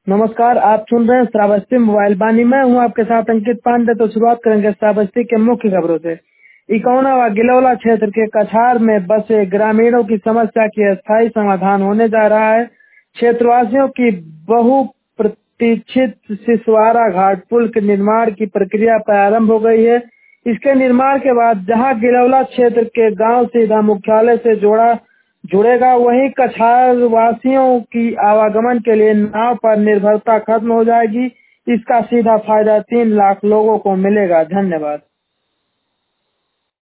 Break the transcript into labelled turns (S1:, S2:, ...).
S1: नमस्कार, आप सुन रहे हैं श्रावस्ती मोबाइल वाणी। मैं हूं आपके साथ अंकित पांडे। तो शुरुआत करेंगे श्रावस्ती के मुख्य खबरों से। इकौना व गिलौला क्षेत्र के कछार में बसे ग्रामीणों की समस्या की अस्थायी समाधान होने जा रहा है। क्षेत्रवासियों की बहुप्रतीक्षित सिसवारा घाट पुल के निर्माण की प्रक्रिया प्रारंभ हो गई है। इसके निर्माण के बाद जहां गिलौला क्षेत्र के गांव सीधा मुख्यालय से जुड़ेगा, वहीं कछार वासियों की आवागमन के लिए नाव पर निर्भरता खत्म हो जाएगी। इसका सीधा फायदा 3 लाख लोगों को मिलेगा। धन्यवाद।